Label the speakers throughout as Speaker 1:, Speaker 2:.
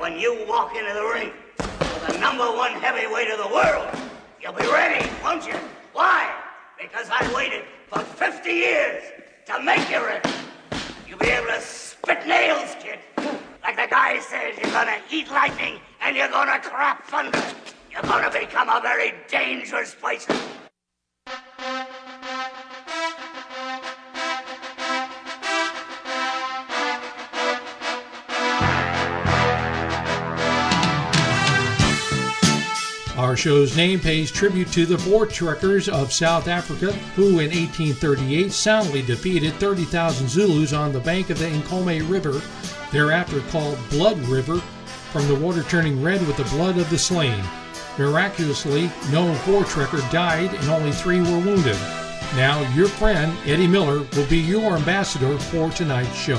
Speaker 1: when you walk into the ring with the #1 heavyweight of the world, you'll be ready, won't you? Why? Because I waited for 50 years to make you ready. You'll be able to spit nails, kid. Like the guy says, you're gonna eat lightning and you're gonna crap thunder. You're gonna become a very dangerous person.
Speaker 2: Our show's name pays tribute to the Voortrekkers of South Africa, who in 1838 soundly defeated 30,000 Zulus on the bank of the Nkomo River, thereafter called Blood River, from the water turning red with the blood of the slain. Miraculously, no Voortrekker died and only 3 were wounded. Now, your friend, Eddie Miller, will be your ambassador for tonight's show.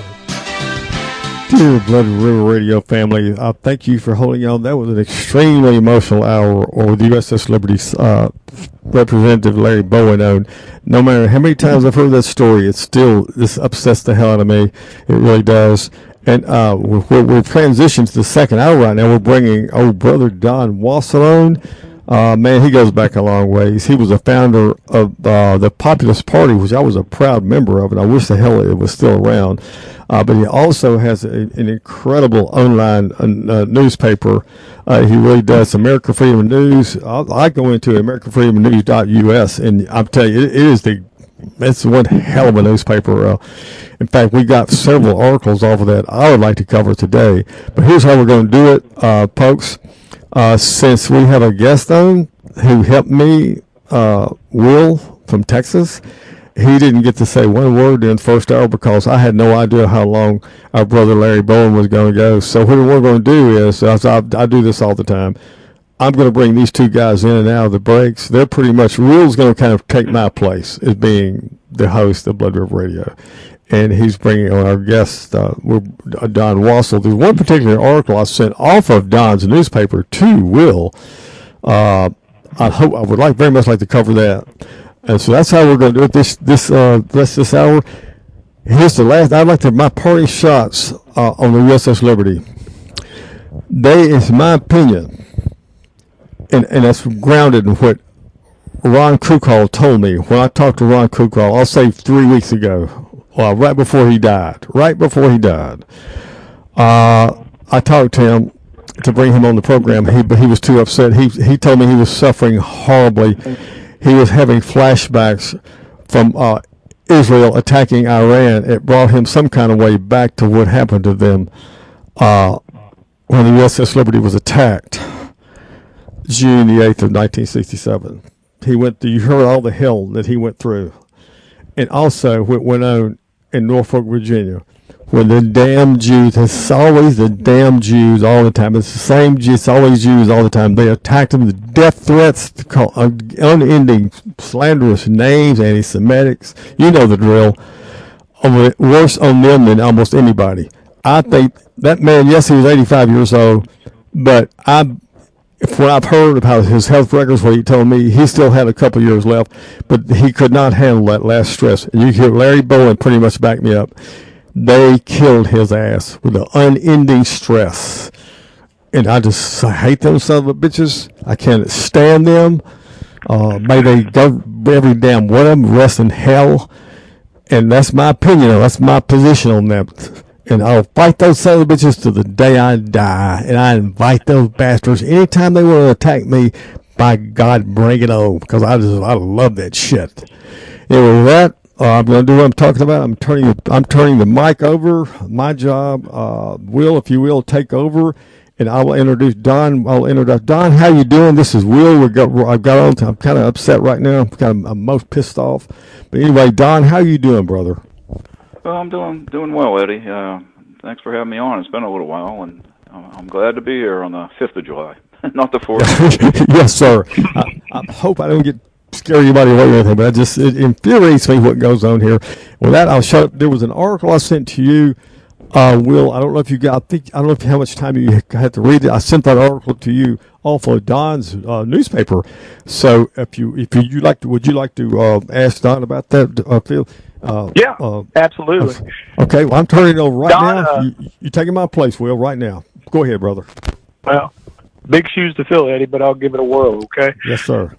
Speaker 3: Dear Blood River Radio family, thank you for holding on. That was an extremely emotional hour with the USS Liberty's Representative Larry Bowen on. No matter how many times I've heard that story, this upsets the hell out of me. It really does. And we're transitioning to the second hour right now. We're bringing old brother Don Wassel on. Man, he goes back a long ways. He was a founder of the Populist Party, which I was a proud member of, and I wish the hell it was still around. But he also has an incredible online newspaper. He really does. America Freedom News. I go into AmericaFreedomNews.us, and I'm telling you, it's one hell of a newspaper. In fact, we got several articles off of that I would like to cover today. But here's how we're going to do it, folks. Since we have a guest on who helped me, Will from Texas, he didn't get to say one word in the first hour because I had no idea how long our brother Larry Bowen was going to go. So what we're going to do is, I do this all the time, I'm going to bring these two guys in and out of the breaks. They're pretty much, Will's going to kind of take my place as being the host of Blood River Radio. And he's bringing on our guest, Don Wassel. There's one particular article I sent off of Don's newspaper to Will. I would very much like to cover that. And so that's how we're going to do it this rest of this hour. Here's the last. I'd like to have my party shots on the USS Liberty. It's my opinion, and that's grounded in what Ron Krukal told me when I talked to Ron Krukal. I'll say 3 weeks ago, right before he died. I talked to him to bring him on the program, but he was too upset. He told me he was suffering horribly. He was having flashbacks from Israel attacking Iran. It brought him some kind of way back to what happened to them when the USS Liberty was attacked, June the 8th of 1967. You heard all the hell that he went through. And also what went on in Norfolk, Virginia, where the damn Jews, it's always the damn Jews all the time. It's the same Jews, it's always Jews all the time. They attacked them with death threats, unending slanderous names, anti-Semitics. You know the drill. Worse on them than almost anybody. I think that man, yes, he was 85 years old, but what I've heard about his health records, what he told me, he still had a couple years left, but he could not handle that last stress. And you hear Larry Bowen pretty much back me up. They killed his ass with the unending stress. And I hate them son of a bitches. I can't stand them. May they go, every damn one of them, rest in hell. And that's my opinion. That's my position on that. And I'll fight those son of bitches to the day I die. And I invite those bastards anytime they want to attack me. By God, bring it on, because I love that shit. Anyway, with that, I'm going to do what I'm talking about. I'm turning the mic over. My job, Will, if you will, take over, and I will introduce Don. Don. How you doing? This is Will. I'm kind of upset right now. I'm most pissed off. But anyway, Don, how you doing, brother?
Speaker 4: Well, I'm doing well, Eddie. Thanks for having me on. It's been a little while, and I'm glad to be here on the 5th of July, not the 4th.
Speaker 3: Yes, sir. I hope I don't get scare anybody away or anything, but it infuriates me what goes on here. With that, I'll shut up. There was an article I sent to you, Will. I don't know if you got. I don't know how much time you had to read it. I sent that article to you off of Don's newspaper. So if you like to, would you like to ask Don about that, Phil?
Speaker 5: Yeah, absolutely.
Speaker 3: Okay, well, I'm turning it over right now. You're taking my place, Will, right now. Go ahead, brother.
Speaker 5: Well, big shoes to fill, Eddie, but I'll give it a whirl, okay?
Speaker 3: Yes, sir.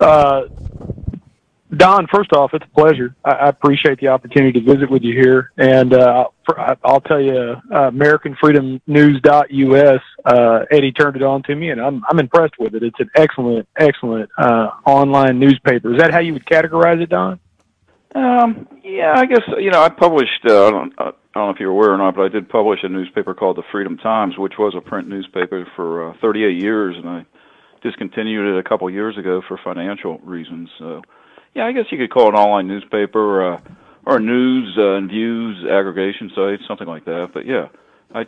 Speaker 5: Don, first off, it's a pleasure. I appreciate the opportunity to visit with you here. And I'll tell you, AmericanFreedomNews.us, Eddie turned it on to me, and I'm impressed with it. It's an excellent online newspaper. Is that how you would categorize it, Don?
Speaker 4: Yeah, I guess, I published, I don't know if you're aware or not, but I did publish a newspaper called the Freedom Times, which was a print newspaper for 38 years, and I discontinued it a couple years ago for financial reasons. So, yeah, I guess you could call it an online newspaper or a news and views aggregation site, something like that. But yeah, I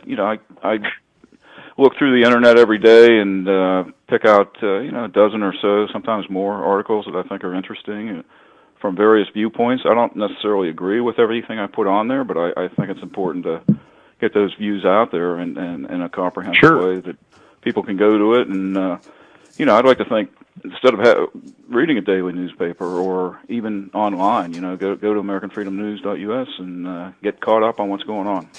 Speaker 4: look through the internet every day and pick out a dozen or so, sometimes more articles that I think are interesting from various viewpoints. I don't necessarily agree with everything I put on there, but I think it's important to get those views out there in a comprehensive way that people can go to it. And I'd like to think, instead of reading a daily newspaper or even online, go to AmericanFreedomNews.us and get caught up on what's going on.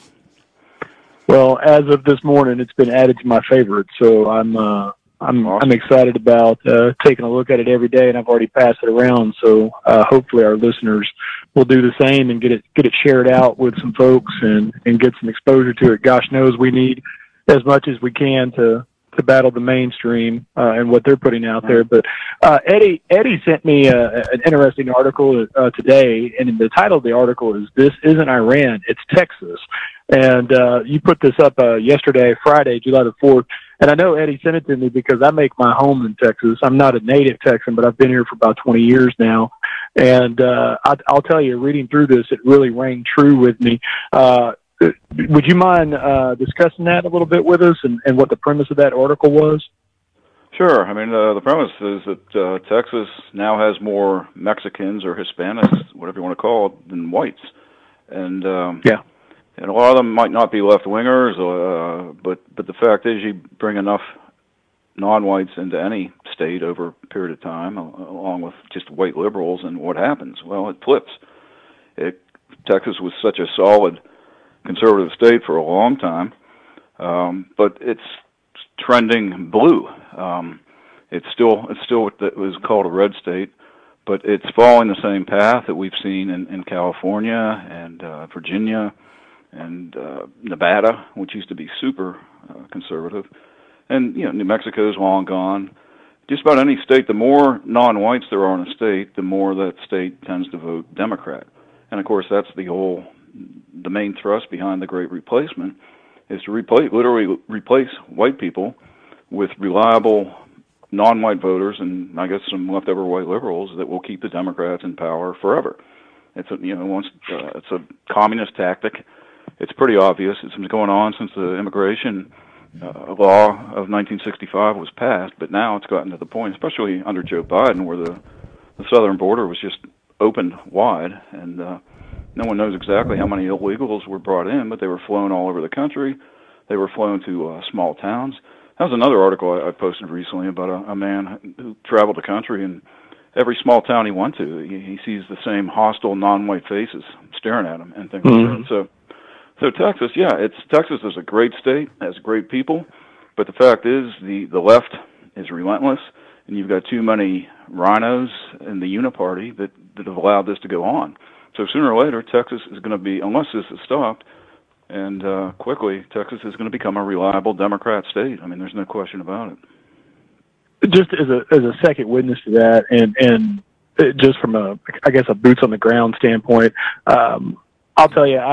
Speaker 5: Well, as of this morning, it's been added to my favorites, so I'm excited about taking a look at it every day, and I've already passed it around. So hopefully our listeners will do the same and get it shared out with some folks and get some exposure to it. Gosh knows we need as much as we can to battle the mainstream and what they're putting out there. But Eddie sent me an interesting article today, and the title of the article is "This Isn't Iran, It's Texas." And you put this up yesterday, Friday, July the 4th. And I know Eddie sent it to me because I make my home in Texas. I'm not a native Texan, but I've been here for about 20 years now. And I'll tell you, reading through this, it really rang true with me. Would you mind discussing that a little bit with us and what the premise of that article was?
Speaker 4: Sure. I mean, the premise is that Texas now has more Mexicans or Hispanics, whatever you want to call it, than whites. And and a lot of them might not be left-wingers, but the fact is you bring enough non-whites into any state over a period of time, along with just white liberals, and what happens? Well, it flips. Texas was such a solid conservative state for a long time, but it's trending blue. It's still what was called a red state, but it's following the same path that we've seen in California and Virginia and Nevada, which used to be super conservative, and New Mexico's long gone. Just about any state, the more non-whites there are in a state, the more that state tends to vote Democrat. And of course, that's the main thrust behind the Great Replacement, is to literally replace white people with reliable non-white voters, and I guess some leftover white liberals that will keep the Democrats in power forever. It's a communist tactic. It's pretty obvious. It's been going on since the immigration law of 1965 was passed, but now it's gotten to the point, especially under Joe Biden, where the southern border was just opened wide, and no one knows exactly how many illegals were brought in, but they were flown all over the country. They were flown to small towns. That was another article I posted recently about a man who traveled the country, and every small town he went to, he sees the same hostile non-white faces staring at him and things like that. So Texas, Texas is a great state, has great people, but the fact is the left is relentless, and you've got too many rhinos in the uniparty that have allowed this to go on. So sooner or later, Texas is going to be, unless this is stopped, and quickly, Texas is going to become a reliable Democrat state. I mean, there's no question about it.
Speaker 5: Just as a second witness to that, and just from a boots on the ground standpoint, I'll tell you,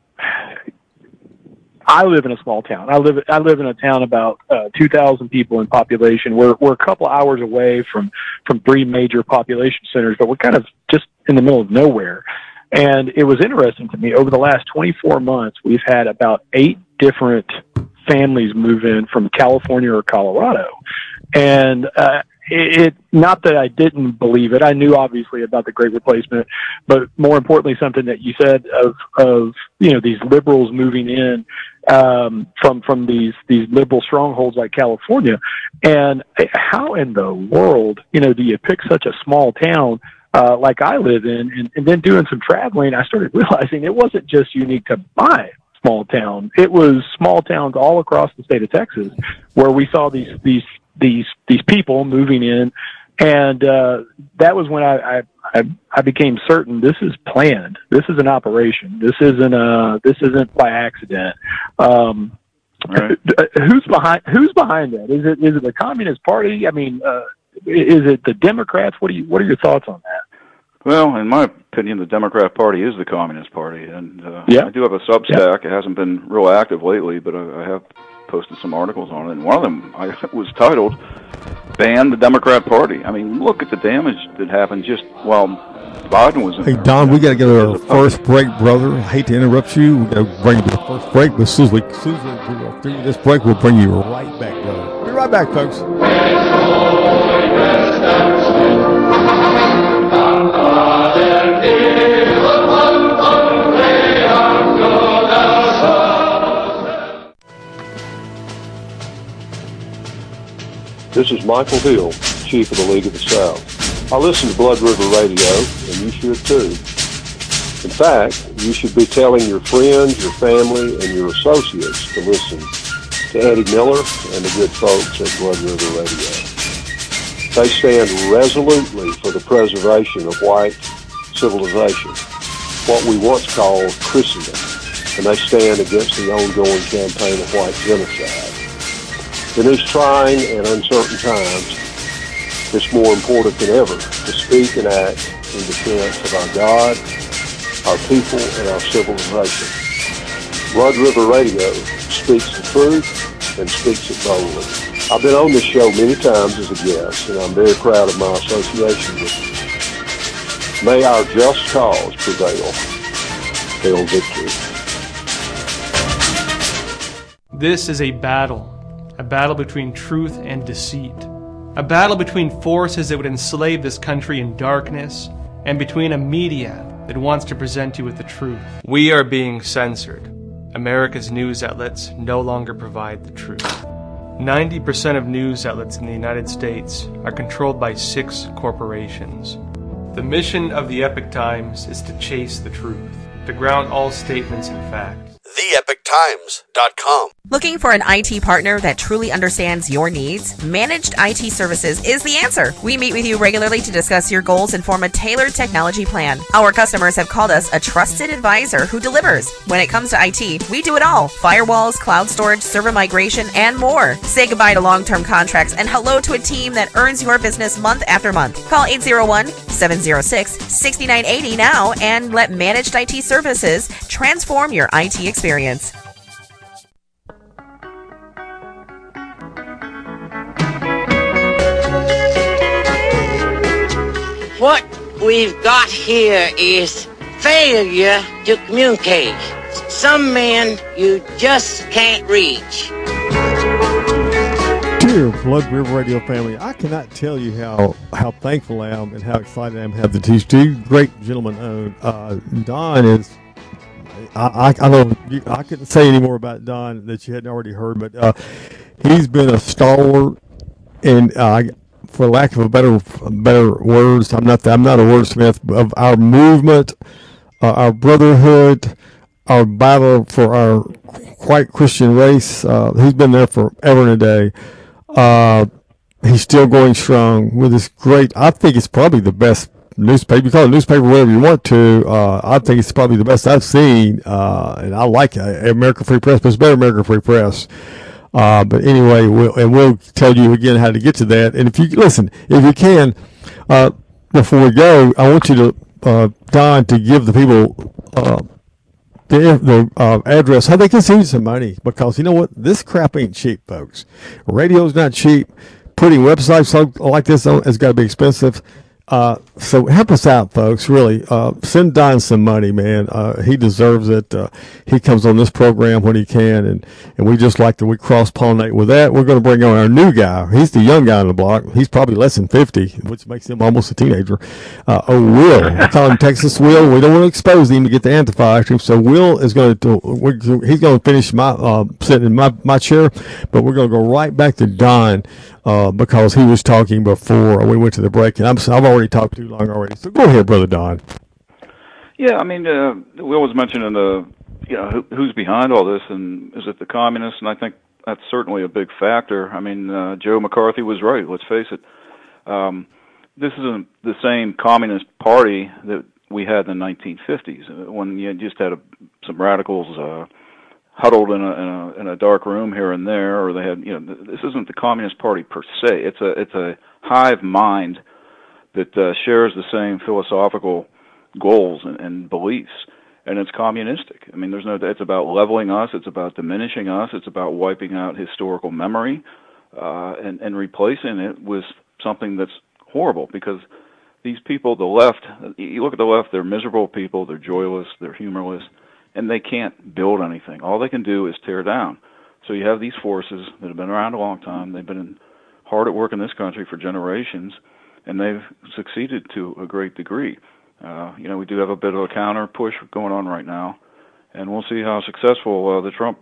Speaker 5: I live in a small town. I live in a town about 2,000 people in population. We're a couple hours away from three major population centers, but we're kind of just in the middle of nowhere. And it was interesting to me, over the last 24 months, we've had about 8 different families move in from California or Colorado. And not that I didn't believe it. I knew obviously about the Great Replacement, but more importantly, something that you said of these liberals moving in from these liberal strongholds like California. And how in the world do you pick such a small town like I live in, and then doing some traveling, I started realizing it wasn't just unique to my small town. It was small towns all across the state of Texas where we saw these people moving in, and that was when I became certain this is planned. This is an operation. This isn't by accident.
Speaker 4: Right.
Speaker 5: Who's behind that? Is it the Communist Party? I mean, is it the Democrats? What are your thoughts on that?
Speaker 4: Well, in my opinion, the Democrat Party is the Communist Party, and
Speaker 5: yeah.
Speaker 4: I do have a Substack. It hasn't been real active lately, but I have posted some articles on it, and one of them was titled "Ban the Democrat Party." I mean, look at the damage that happened just while Biden was in
Speaker 3: Hey,
Speaker 4: there.
Speaker 3: Don, we got to go to our first break, brother. I hate to interrupt you. We got to bring you to the first break, but as soon as we go through this break, we'll bring you right back, brother. We'll be right back, folks.
Speaker 6: This is Michael Hill, Chief of the League of the South. I listen to Blood River Radio, and you should too. In fact, you should be telling your friends, your family, and your associates to listen to Eddie Miller and the good folks at Blood River Radio. They stand resolutely for the preservation of white civilization, what we once called Christendom, and they stand against the ongoing campaign of white genocide. In these trying and uncertain times, it's more important than ever to speak and act in defense of our God, our people, and our civilization. Blood River Radio speaks the truth and speaks it boldly. I've been on this show many times as a guest, and I'm very proud of my association with you. May our just cause prevail. Hail victory.
Speaker 7: This is a battle between truth and deceit, a battle between forces that would enslave this country in darkness, and between a media that wants to present you with the truth. We are being censored. America's news outlets no longer provide the truth. 90% of news outlets in the United States are controlled by 6 corporations. The mission of the Epoch Times is to chase the truth, to ground all statements in fact.
Speaker 8: TheEpochTimes.com.
Speaker 9: Looking for an IT partner that truly understands your needs? Managed IT Services is the answer. We meet with you regularly to discuss your goals and form a tailored technology plan. Our customers have called us a trusted advisor who delivers. When it comes to IT, we do it all. Firewalls, cloud storage, server migration, and more. Say goodbye to long-term contracts and hello to a team that earns your business month after month. Call 801-706-6980 now and let Managed IT Services transform your IT experience.
Speaker 10: What we've got here is failure to communicate. Some men you just can't reach.
Speaker 3: Dear Blood River Radio family, I cannot tell you how thankful I am and how excited I am to have these two great gentlemen on. Don is, I couldn't say any more about Don that you hadn't already heard, but he's been a stalwart, and for lack of a better words, I'm not a wordsmith, of our movement, our brotherhood, our battle for our white Christian race. He's been there forever and a day. He's still going strong with this great, I think it's probably the best newspaper. You call it a newspaper, whatever you want to. I think it's probably the best I've seen, and I like American Free Press, but it's better American Free Press. But anyway, we'll tell you again how to get to that. And if you can, before we go, I want you to, Don, to give the people the address, how they can send you some money, because you know what? This crap ain't cheap, folks. Radio's not cheap. Putting websites like this on has got to be expensive. So help us out, folks. Really, send Don some money, man. He deserves it. He comes on this program when he can, and we just like to cross pollinate with that. We're going to bring on our new guy. He's the young guy on the block. He's probably less than 50, which makes him almost a teenager. Will. I call him Texas Will. We don't want to expose him to get the antifa. So Will is going to, he's going to finish sitting in my chair, but we're going to go right back to Don. Because he was talking before we went to the break, and I've already talked too long already. So go ahead, Brother Don.
Speaker 4: Yeah, I mean, Will was mentioning the who's behind all this, and is it the communists? And I think that's certainly a big factor. I mean, Joe McCarthy was right. Let's face it. This isn't the same communist party that we had in the 1950s, when you just had some radicals huddled in a dark room here and there, or they had, this isn't the Communist Party per se. It's a hive mind that shares the same philosophical goals and beliefs, and it's communistic. I mean, it's about leveling us, it's about diminishing us, it's about wiping out historical memory, and replacing it with something that's horrible, because these people, the left, you look at the left, they're miserable people, they're joyless, they're humorless, and they can't build anything. All they can do is tear down. So you have these forces that have been around a long time, they've been hard at work in this country for generations, and they've succeeded to a great degree. We do have a bit of a counter push going on right now, and we'll see how successful the Trump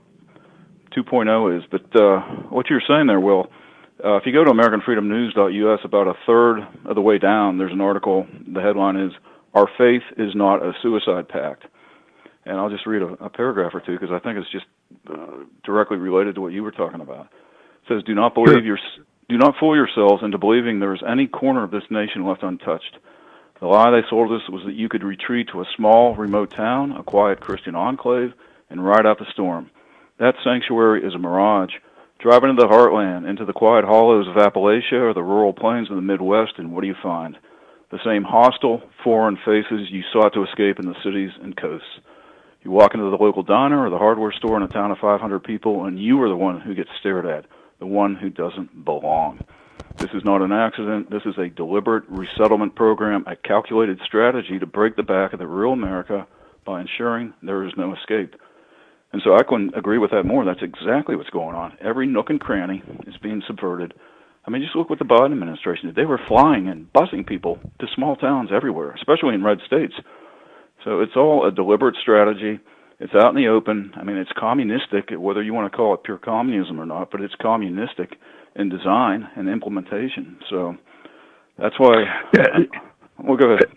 Speaker 4: 2.0 is. But what you're saying there, Will, if you go to AmericanFreedomNews.us, about a third of the way down, there's an article. The headline is, "Our Faith is Not a Suicide Pact." And I'll just read a paragraph or two, because I think it's just directly related to what you were talking about. It says, do not fool yourselves into believing there is any corner of this nation left untouched. The lie they sold us was that you could retreat to a small, remote town, a quiet Christian enclave, and ride out the storm. That sanctuary is a mirage. Drive into the heartland, into the quiet hollows of Appalachia or the rural plains of the Midwest, and what do you find? The same hostile, foreign faces you sought to escape in the cities and coasts. You walk into the local diner or the hardware store in a town of 500 people, and you are the one who gets stared at, the one who doesn't belong. This is not an accident. This is a deliberate resettlement program, a calculated strategy to break the back of the real America by ensuring there is no escape. And so I couldn't agree with that more. That's exactly what's going on. Every nook and cranny is being subverted. I mean, just look what the Biden administration did. They were flying and busing people to small towns everywhere, especially in red states. So it's all a deliberate strategy. It's out in the open. I mean, it's communistic, whether you want to call it pure communism or not, but it's communistic in design and implementation. So that's why... We'll go ahead.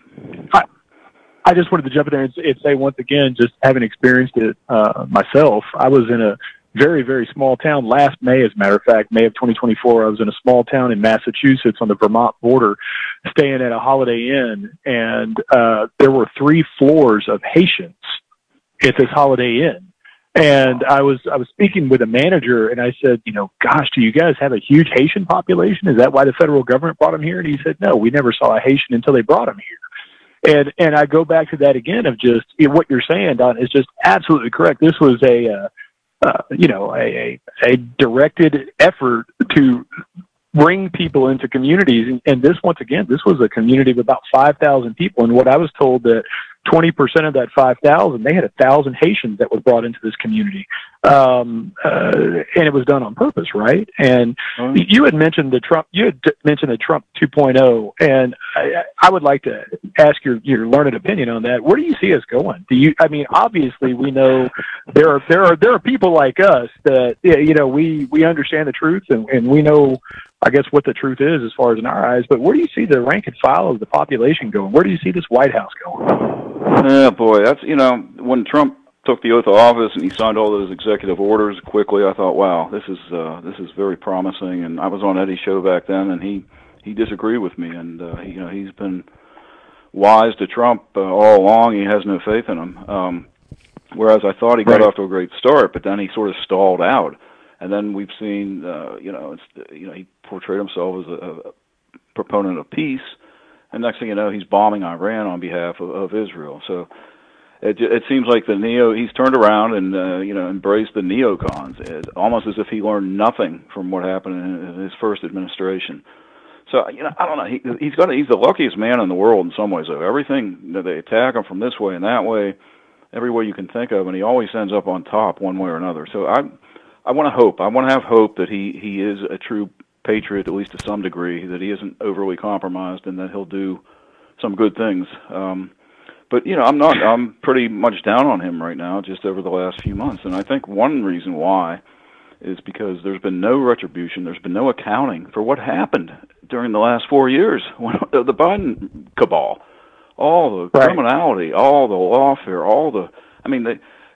Speaker 5: I just wanted to jump in there and say once again, just having experienced it myself, I was in a very, very small town last May, as a matter of fact, May of 2024. I was in a small town in Massachusetts on the Vermont border, staying at a Holiday Inn, and there were 3 floors of Haitians at this Holiday Inn. And I was speaking with a manager, and I said, gosh, do you guys have a huge Haitian population? Is that why the federal government brought them here? And he said, no, we never saw a Haitian until they brought them here. And I go back to that again of just what you're saying, Don, is just absolutely correct. This was a directed effort to bring people into communities. And this, once again, this was a community of about 5,000 people. And what I was told that 20% of that 5,000, they had 1,000 Haitians that were brought into this community. And it was done on purpose, right? And you had mentioned the Trump 2.0, and I would like to ask your learned opinion on that. Where do you see us going? Obviously we know there are people like us that, we understand the truth and we know, I guess, what the truth is as far as in our eyes, but where do you see the rank and file of the population going? Where do you see this White House going?
Speaker 4: Yeah, boy, that's, when Trump took the oath of office and he signed all those executive orders quickly, I thought, wow, this is very promising. And I was on Eddie's show back then, and he disagreed with me, and he's been wise to Trump all along. He has no faith in him. Whereas I thought he got off to a great start, but then he sort of stalled out. And then we've seen, he portrayed himself as a proponent of peace, and next thing you know, he's bombing Iran on behalf of Israel. So it seems like he's turned around and embraced the neocons, almost as if he learned nothing from what happened in his first administration. So I don't know. He's the luckiest man in the world in some ways. Though everything they attack him from this way and that way, every way you can think of, and he always ends up on top one way or another. So I want to hope. I want to have hope that he is a true patriot, at least to some degree, that he isn't overly compromised, and that he'll do some good things. But I'm pretty much down on him right now, just over the last few months. And I think one reason why is because there's been no retribution, there's been no accounting for what happened during the last 4 years. The Biden cabal, all the criminality, all the lawfare,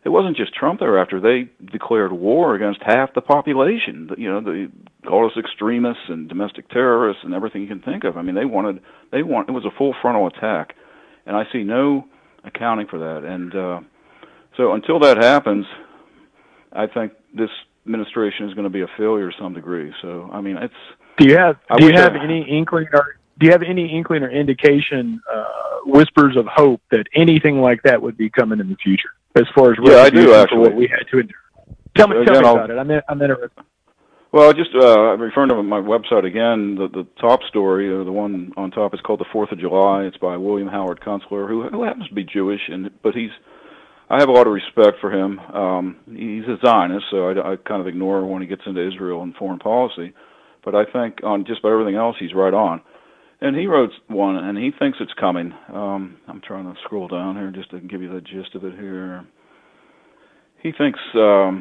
Speaker 4: it wasn't just Trump they're after. They declared war against half the population. They called us extremists and domestic terrorists and everything you can think of. I mean, it was a full frontal attack, and I see no accounting for that. And so until that happens, I think this administration is going to be a failure to some degree. So, I mean, it's.
Speaker 5: Do you have any inkling or indication, whispers of hope that anything like that would be coming in the future, as far as
Speaker 4: I do actually.
Speaker 5: What we had to endure? Tell me about it. I'm interested.
Speaker 4: Well, just referring to my website again, the top story, the one on top, is called "The 4th of July." It's by William Howard Kunstler, who happens to be Jewish, but I have a lot of respect for him. He's a Zionist, so I kind of ignore when he gets into Israel and foreign policy. But I think on just about everything else, he's right on. And he wrote one, and he thinks it's coming. I'm trying to scroll down here just to give you the gist of it here. He thinks there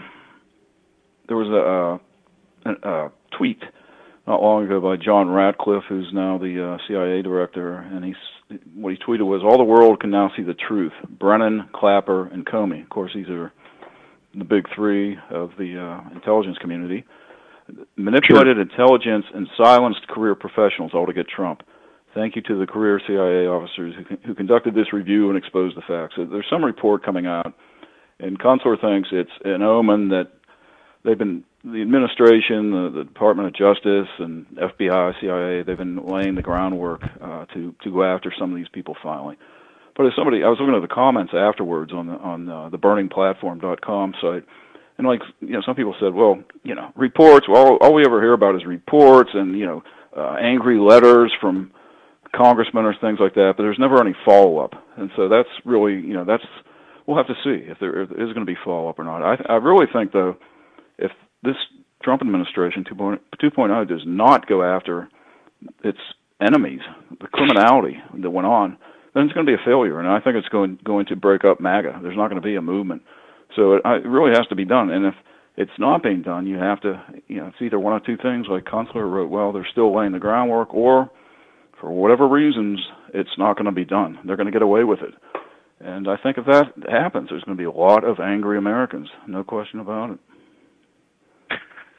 Speaker 4: was a tweet not long ago by John Ratcliffe, who's now the CIA director, and what he tweeted was, "All the world can now see the truth. Brennan, Clapper, and Comey." Of course, these are the big three of the intelligence community. Manipulated intelligence and silenced career professionals, all to get Trump. Thank you to the career CIA officers who conducted this review and exposed the facts. So there's some report coming out, and Kunstler thinks it's an omen that the administration, the Department of Justice, and FBI, CIA, they've been laying the groundwork to go after some of these people finally. But as I was looking at the comments afterwards on the burningplatform.com site, and some people said, well, reports. Well, all we ever hear about is reports and angry letters from congressmen or things like that. But there's never any follow up, and so that's really we'll have to see if there is going to be follow up or not. I really think though, if this Trump administration 2.0 does not go after its enemies, the criminality that went on, then it's going to be a failure, and I think it's going to break up MAGA. There's not going to be a movement. So it really has to be done, and if it's not being done, you have to, it's either one of two things, like Kunstler wrote, well, they're still laying the groundwork, or for whatever reasons, it's not going to be done. They're going to get away with it. And I think if that happens, there's going to be a lot of angry Americans, no question about it.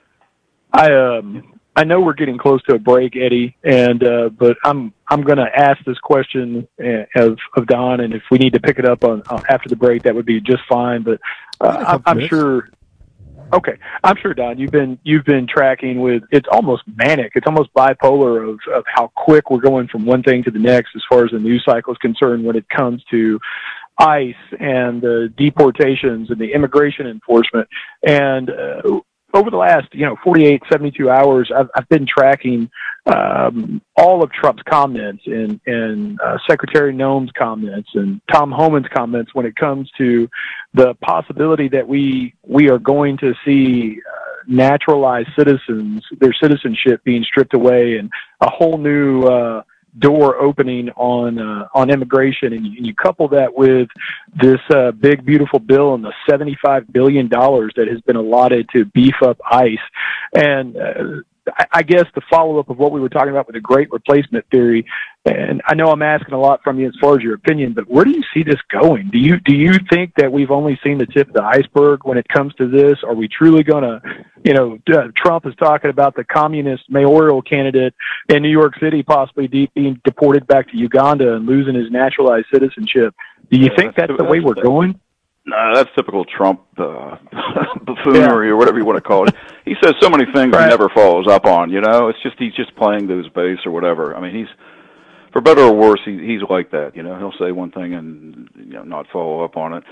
Speaker 5: I know we're getting close to a break, Eddie, but I'm going to ask this question of Don, and if we need to pick it up on after the break, that would be just fine. But I'm sure. Okay, I'm sure, Don, you've been tracking with. It's almost manic. It's almost bipolar of how quick we're going from one thing to the next as far as the news cycle is concerned when it comes to ICE and the deportations and the immigration enforcement. And over the last, 48, 72 hours, I've been tracking all of Trump's comments and Secretary Noem's comments and Tom Homan's comments when it comes to the possibility that we are going to see naturalized citizens, their citizenship being stripped away, and a whole new door opening on immigration, and you couple that with this big beautiful bill and the $75 billion that has been allotted to beef up ICE, and I guess the follow-up of what we were talking about with the great replacement theory, and I know I'm asking a lot from you as far as your opinion, but where do you see this going? Do you think that we've only seen the tip of the iceberg when it comes to this? Are we truly going to, Trump is talking about the communist mayoral candidate in New York City possibly being deported back to Uganda and losing his naturalized citizenship. Do you think that's the way we're going?
Speaker 4: No, that's typical Trump buffoonery or whatever you want to call it. He says so many things he never follows up on. It's just he's just playing to his base or whatever. I mean, he's, for better or worse, he's like that. He'll say one thing and not follow up on it.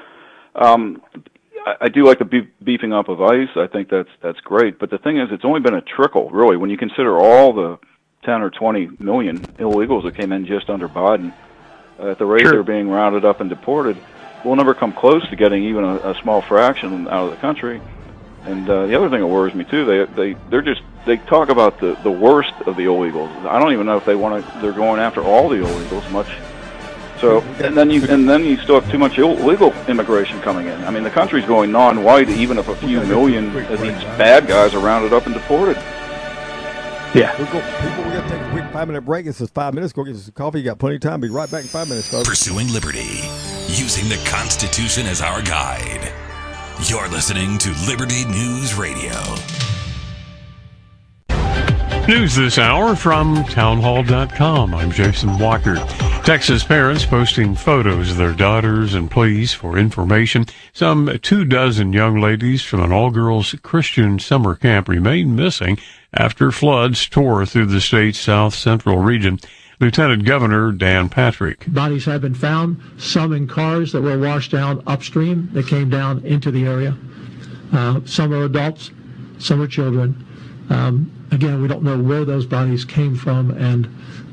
Speaker 4: I do like the beefing up of ICE. I think that's great. But the thing is, it's only been a trickle, really, when you consider all the 10 or 20 million illegals that came in just under Biden. At the rate they're being rounded up and deported, we'll never come close to getting even a small fraction out of the country. And the other thing that worries me too, they talk about the worst of the illegals. I don't even know if they're going after all the illegals much. So and then you still have too much illegal immigration coming in. I mean, the country's going non-white even if a few million of these bad guys are rounded up and deported.
Speaker 3: Yeah. We got to take a quick 5-minute break. This is 5 minutes. Go get some coffee. You got plenty of time. Be right back in 5 minutes, folks.
Speaker 8: Pursuing liberty, using the Constitution as our guide. You're listening to Liberty News Radio.
Speaker 11: News this hour from townhall.com. I'm Jason Walker. Texas parents posting photos of their daughters and pleas for information. Some 24 young ladies from an all-girls Christian summer camp remain missing after floods tore through the state's south-central region. Lieutenant Governor Dan Patrick.
Speaker 12: Bodies have been found, some in cars that were washed down upstream that came down into the area. Some are adults, some are children. Again, we don't know where those bodies came from, and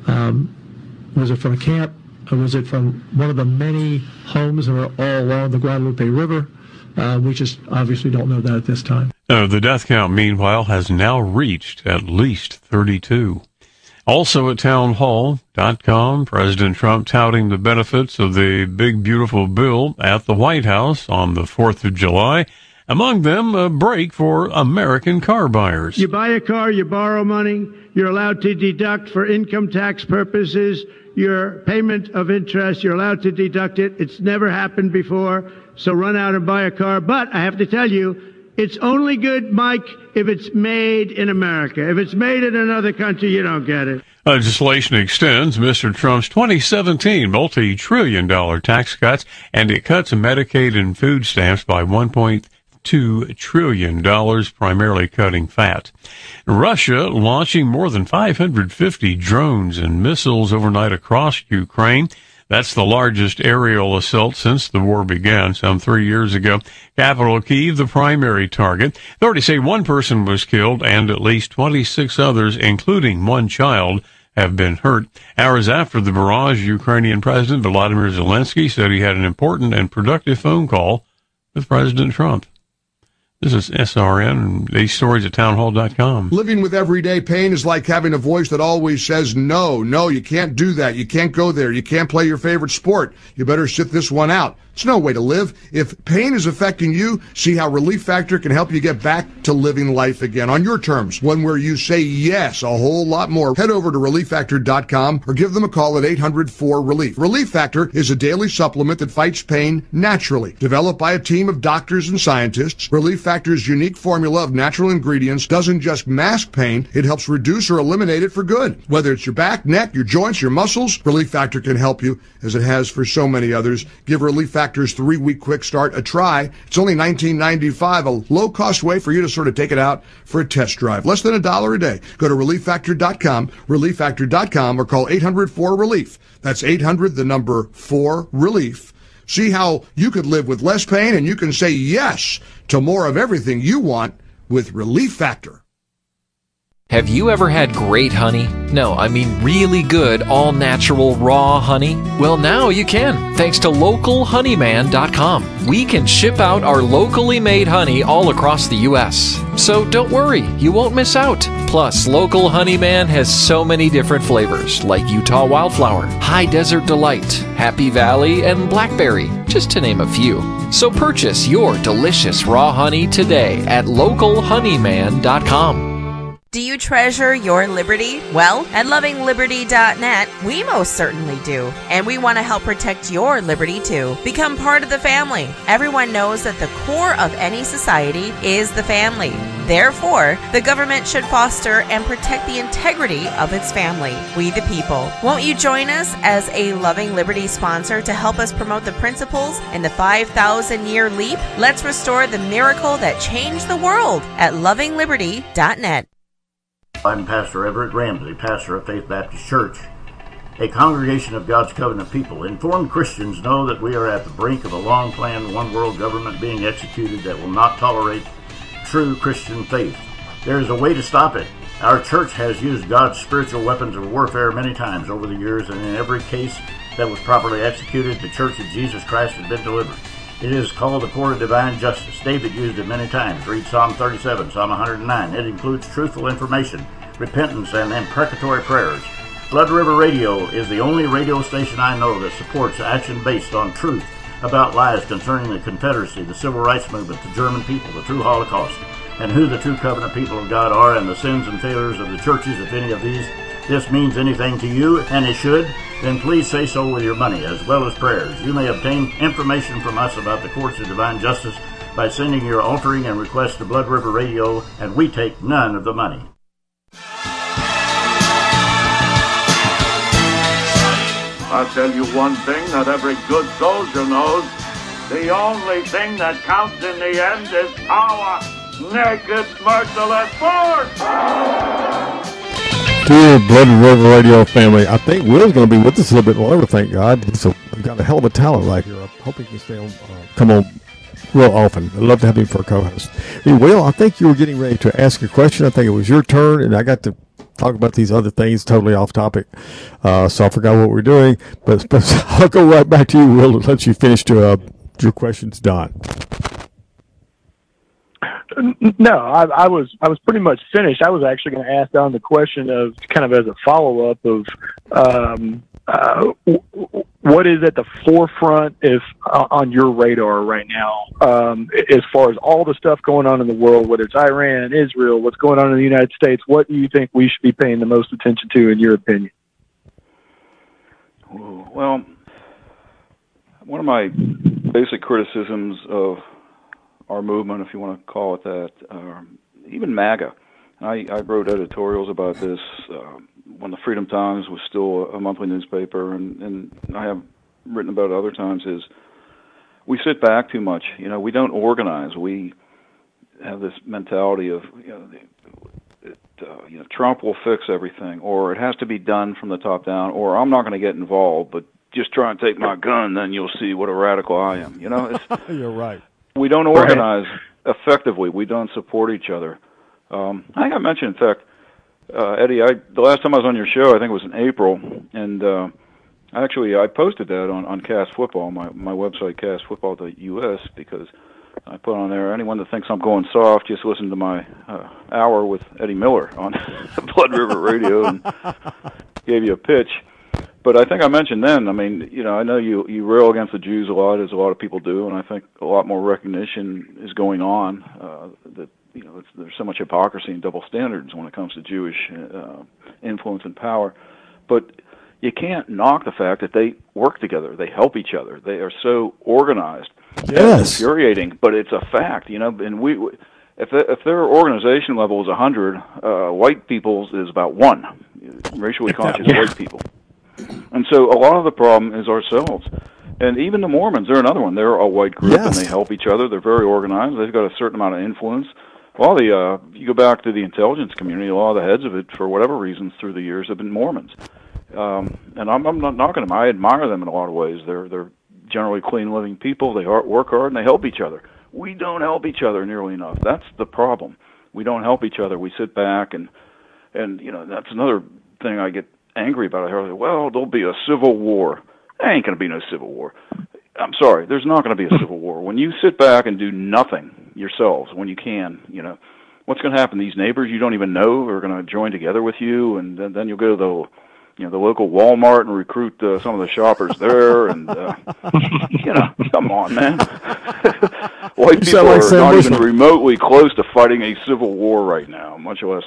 Speaker 12: was it from a camp, or was it from one of the many homes that are all along the Guadalupe River? We just obviously don't know that at this time.
Speaker 11: The death count, meanwhile, has now reached at least 32. Also at townhall.com, President Trump touting the benefits of the big, beautiful bill at the White House on the 4th of July. Among them, a break for American car buyers.
Speaker 13: You buy a car, you borrow money, you're allowed to deduct for income tax purposes your payment of interest. You're allowed to deduct it. It's never happened before, so run out and buy a car. But I have to tell you, it's only good, Mike, if it's made in America. If it's made in another country, you don't get it.
Speaker 11: Legislation extends Mr. Trump's 2017 multi-trillion-dollar tax cuts, and it cuts Medicaid and food stamps by $1.2 trillion, primarily cutting fat. Russia launching more than 550 drones and missiles overnight across Ukraine. That's the largest aerial assault since the war began some 3 years ago. Capital Kyiv, the primary target. Authorities say one person was killed and at least 26 others, including one child, have been hurt. Hours after the barrage, Ukrainian President Volodymyr Zelensky said he had an important and productive phone call with President Trump. This is SRN, and these stories at townhall.com.
Speaker 14: Living with everyday pain is like having a voice that always says, no, you can't do that. You can't go there. You can't play your favorite sport. You better sit this one out. It's no way to live. If pain is affecting you, see how Relief Factor can help you get back to living life again on your terms, one where you say yes a whole lot more. Head over to ReliefFactor.com or give them a call at 800-4RELIEF. Relief Factor is a daily supplement that fights pain naturally. Developed by a team of doctors and scientists, Relief Factor's unique formula of natural ingredients doesn't just mask pain, it helps reduce or eliminate it for good. Whether it's your back, neck, your joints, your muscles, Relief Factor can help you, as it has for so many others. Give Relief Factor's 3-week quick start a try. It's only $19.95, a low-cost way for you to sort of take it out for a test drive. Less than $1 a day. Go to ReliefFactor.com, ReliefFactor.com, or call 800-4RELIEF. That's 800-4RELIEF. See how you could live with less pain, and you can say yes to more of everything you want with Relief Factor.
Speaker 15: Have you ever had great honey? No, I mean really good, all-natural, raw honey? Well, now you can, thanks to LocalHoneyman.com. We can ship out our locally made honey all across the U.S. So don't worry, you won't miss out. Plus, Local Honeyman has so many different flavors, like Utah Wildflower, High Desert Delight, Happy Valley, and Blackberry, just to name a few. So purchase your delicious raw honey today at LocalHoneyman.com.
Speaker 9: Do you treasure your liberty? Well, at lovingliberty.net, we most certainly do. And we want to help protect your liberty too. Become part of the family. Everyone knows that the core of any society is the family. Therefore, the government should foster and protect the integrity of its family, we the people. Won't you join us as a Loving Liberty sponsor to help us promote the principles in the 5,000-year leap? Let's restore the miracle that changed the world at lovingliberty.net.
Speaker 16: I'm Pastor Everett Ramsey, pastor of Faith Baptist Church, a congregation of God's covenant people. Informed Christians know that we are at the brink of a long-planned one-world government being executed that will not tolerate true Christian faith. There is a way to stop it. Our church has used God's spiritual weapons of warfare many times over the years, and in every case that was properly executed, the Church of Jesus Christ has been delivered. It is called the court of divine justice. David used it many times. Read Psalm 37, Psalm 109. It includes truthful information, repentance, and imprecatory prayers. Blood River Radio is the only radio station I know that supports action based on truth about lies concerning the Confederacy, the Civil Rights Movement, the German people, the true Holocaust, and who the true covenant people of God are, and the sins and failures of the churches, if any of this means anything to you, and it should, then please say so with your money as well as prayers. You may obtain information from us about the courts of divine justice by sending your altering and request to Blood River Radio, and we take none of the money.
Speaker 17: I'll tell you one thing that every good soldier knows. The only thing that counts in the end is power. Naked, merciless force!
Speaker 3: Dear Blood River Radio family, I think Will's going to be with us a little bit longer, thank God. He's got a hell of a talent right here. I hope he can stay on, come on real often. I'd love to have him for a co-host. Hey, Will, I think you were getting ready to ask a question. I think it was your turn, and I got to talk about these other things totally off topic, so I forgot what we're doing. But I'll go right back to you, Will, to let you finish your questions done.
Speaker 5: No, I was pretty much finished. I was actually going to ask Don the question of kind of as a follow-up of what is at the forefront on your radar right now as far as all the stuff going on in the world, whether it's Iran, Israel, what's going on in the United States. What do you think we should be paying the most attention to, in your opinion?
Speaker 4: Well, one of my basic criticisms of our movement, if you want to call it that, even MAGA. I wrote editorials about this when the Freedom Times was still a monthly newspaper, and I have written about it other times, is we sit back too much. We don't organize. We have this mentality of, Trump will fix everything, or it has to be done from the top down, or I'm not going to get involved, but just try and take my gun, then you'll see what a radical I am.
Speaker 3: You're right.
Speaker 4: We don't organize effectively. We don't support each other. I think I mentioned, in fact, Eddie, the last time I was on your show, I think it was in April, and I posted that on Cast Football, my website, castfootball.us, because I put on there, anyone that thinks I'm going soft, just listen to my hour with Eddie Miller on Blood River Radio, and gave you a pitch. But I think I mentioned then, I know you rail against the Jews a lot, as a lot of people do, and I think a lot more recognition is going on that, there's so much hypocrisy and double standards when it comes to Jewish influence and power. But you can't knock the fact that they work together. They help each other. They are so organized.
Speaker 3: Yes.
Speaker 4: It's infuriating, but it's a fact, and if their organization level is 100, white people's is about 1, racially conscious white people. And so a lot of the problem is ourselves. And even the Mormons, they're another one. They're a white group, and they help each other. They're very organized. They've got a certain amount of influence. Well, you go back to the intelligence community, a lot of the heads of it, for whatever reasons through the years, have been Mormons. And I'm not knocking them. I admire them in a lot of ways. They're generally clean-living people. They work hard, and they help each other. We don't help each other nearly enough. That's the problem. We don't help each other. We sit back, and that's another thing I get angry about. I heard, well, there'll be a civil war. There ain't going to be no civil war. I'm sorry, there's not going to be a civil war. When you sit back and do nothing yourselves, when you can, what's going to happen? These neighbors you don't even know are going to join together with you, and then you'll go to the local Walmart and recruit some of the shoppers there, and come on, man. White people are not even remotely close to fighting a civil war right now, much less,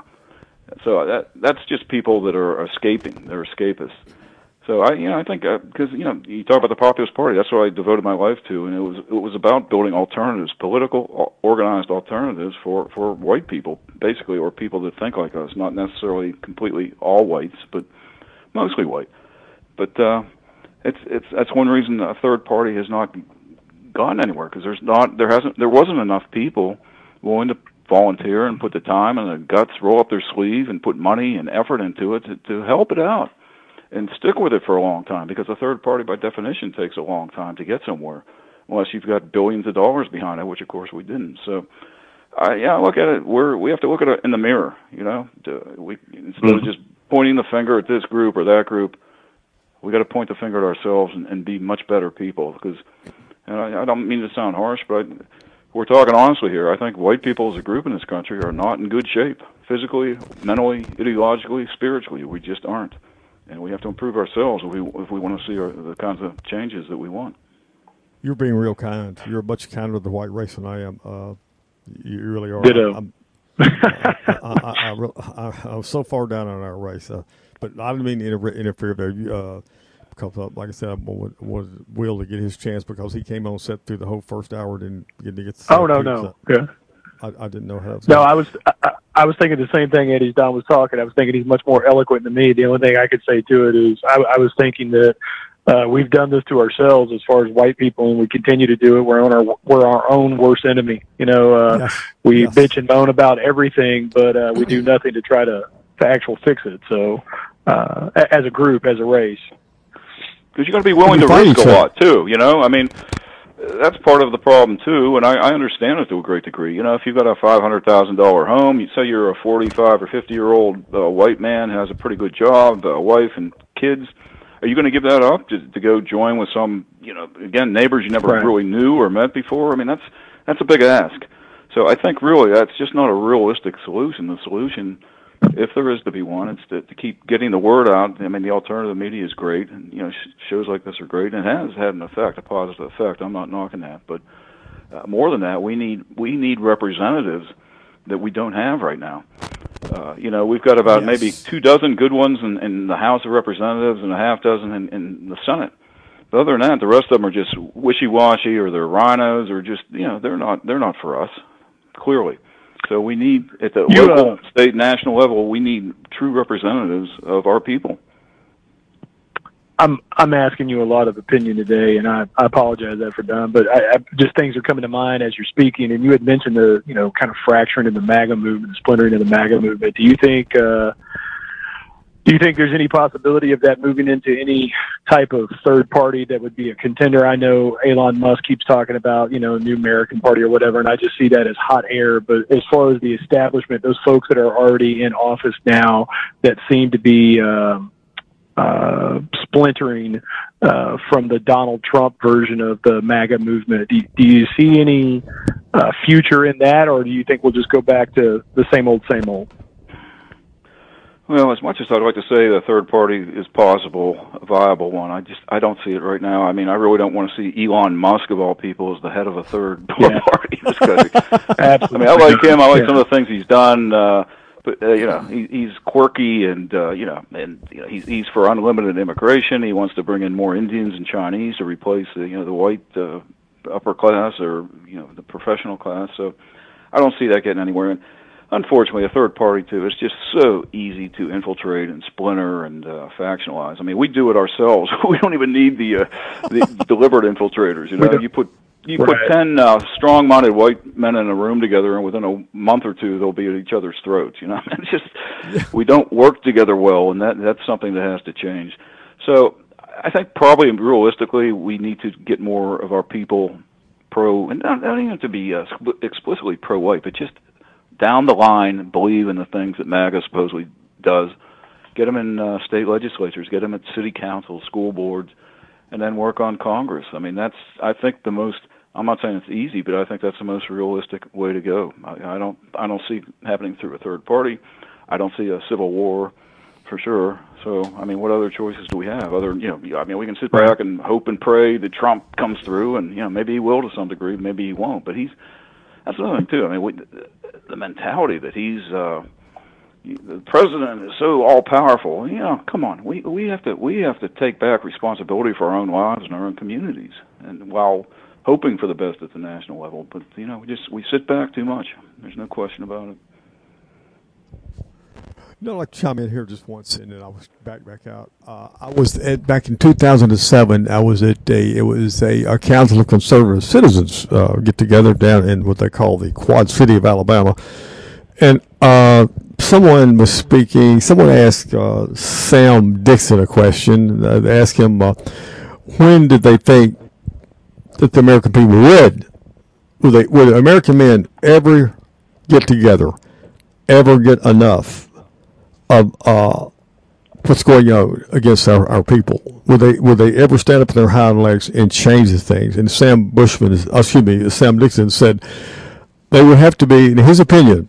Speaker 4: So that's just people that are escaping. They're escapists. So I think because you talk about the Populist Party, that's what I devoted my life to, and it was about building alternatives, political organized alternatives for white people, basically, or people that think like us, not necessarily completely all whites, but mostly white. But that's one reason a third party has not gone anywhere, because there wasn't enough people willing to volunteer and put the time and the guts, roll up their sleeve, and put money and effort into it to help it out and stick with it for a long time, because a third party, by definition, takes a long time to get somewhere, unless you've got billions of dollars behind it, which, of course, we didn't. So, I look at it, we have to look at it in the mirror, instead of just pointing the finger at this group or that group, we got to point the finger at ourselves and be much better people, because, I don't mean to sound harsh, but we're talking honestly here. I think white people as a group in this country are not in good shape, physically, mentally, ideologically, spiritually. We just aren't. And we have to improve ourselves if we want to see the kinds of changes that we want.
Speaker 3: You're being real kind. You're much kinder to the white race than I am. You really are.
Speaker 5: Ditto.
Speaker 3: I'm so far down on our race. But I didn't mean to interfere there. because, like I said, I wanted Will to get his chance because he came on set through the whole first hour, didn't get to get.
Speaker 5: No. Yeah.
Speaker 3: I didn't know how.
Speaker 5: No, I was thinking the same thing, Eddie. Don was talking. I was thinking he's much more eloquent than me. The only thing I could say to it is I was thinking that we've done this to ourselves as far as white people, and we continue to do it. We're our own worst enemy. We bitch and moan about everything, but we do nothing to try to actually fix it. So, as a group, as a race,
Speaker 4: because you got to be willing to risk a lot too. I mean. That's part of the problem too, and I understand it to a great degree. If you've got a $500,000 home, you say you're a 45 or 50-year-old white man who has a pretty good job, a wife and kids. Are you going to give that up to go join with some, again, neighbors you never really knew or met before? I mean, that's a big ask. So I think really that's just not a realistic solution. The solution, if there is to be one, it's to keep getting the word out. I mean, the alternative media is great, and shows like this are great, and it has had an effect, a positive effect. I'm not knocking that, but more than that, we need representatives that we don't have right now. We've got about maybe 24 good ones in the House of Representatives and a half dozen in the Senate. But other than that, the rest of them are just wishy-washy, or they're rhinos, or just they're not for us, clearly. So we need, at the local, state, national level, we need true representatives of our people.
Speaker 5: I'm asking you a lot of opinion today, and I apologize that for Don, but I just things are coming to mind as you're speaking, and you had mentioned the kind of fracturing in the MAGA movement, the splintering of the MAGA movement. Do you think there's any possibility of that moving into any type of third party that would be a contender? I know Elon Musk keeps talking about, New American Party or whatever, and I just see that as hot air. But as far as the establishment, those folks that are already in office now that seem to be splintering from the Donald Trump version of the MAGA movement, do you see any future in that, or do you think we'll just go back to the same old, same old?
Speaker 4: Well, as much as I'd like to say the third party is possible, a viable one, I don't see it right now. I mean, I really don't want to see Elon Musk, of all people, as the head of a third party in this country. I mean, I like him. I like some of the things he's done. But he's quirky, and he's for unlimited immigration. He wants to bring in more Indians and Chinese to replace the white upper class or the professional class. So I don't see that getting anywhere. And unfortunately, a third party too. It's just so easy to infiltrate and splinter and factionalize. I mean, we do it ourselves. We don't even need the deliberate infiltrators. You put 10 strong-minded white men in a room together, and within a month or two, they'll be at each other's throats. It's just we don't work together well, and that's something that has to change. So I think probably realistically, we need to get more of our people and not even to be explicitly pro-white, but just down the line believe in the things that MAGA supposedly does. Get them in state legislatures, get them at city councils, school boards, and then work on Congress. I mean, that's, I think, the most, I'm not saying it's easy, but I think that's the most realistic way to go. I don't see it happening through a third party. I don't see a civil war for sure. So, I mean, what other choices do we have? We can sit back and hope and pray that Trump comes through, and, maybe he will to some degree, maybe he won't, but that's another thing too. I mean, the mentality that he's, the president is so all powerful. Come on, we have to take back responsibility for our own lives and our own communities, and while hoping for the best at the national level. But we sit back too much. There's no question about it.
Speaker 3: No, I'd like to chime in here just once, and then I was back out. I was back in 2007. I was at a Council of Conservative Citizens get together down in what they call the Quad City of Alabama, and someone was speaking. Someone asked Sam Dixon a question. They asked him when did they think that the American people would American men ever get together, ever get enough of what's going on against our people? Will they ever stand up on their hind legs and change the things? And Sam Dixon said they would have to be, in his opinion,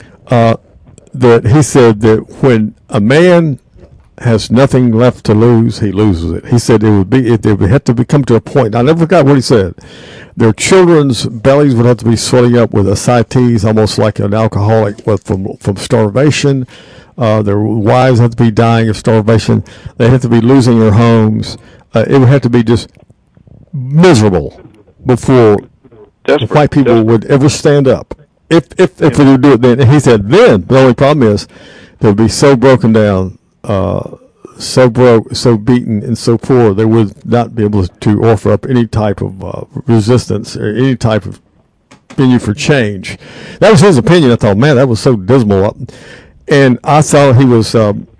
Speaker 3: that he said that when a man has nothing left to lose, he loses it. He said they would have to come to a point. I never forgot what he said. Their children's bellies would have to be swelling up with ascites, almost like an alcoholic from starvation. Their wives have to be dying of starvation. They have to be losing their homes. it would have to be just miserable before white people would ever stand up. If they would do it then. And he said then, the only problem is they would be so broken down, so broke, so beaten, and so poor, they would not be able to offer up any type of resistance or any type of venue for change. That was his opinion. I thought, man, that was so dismal. And I thought he was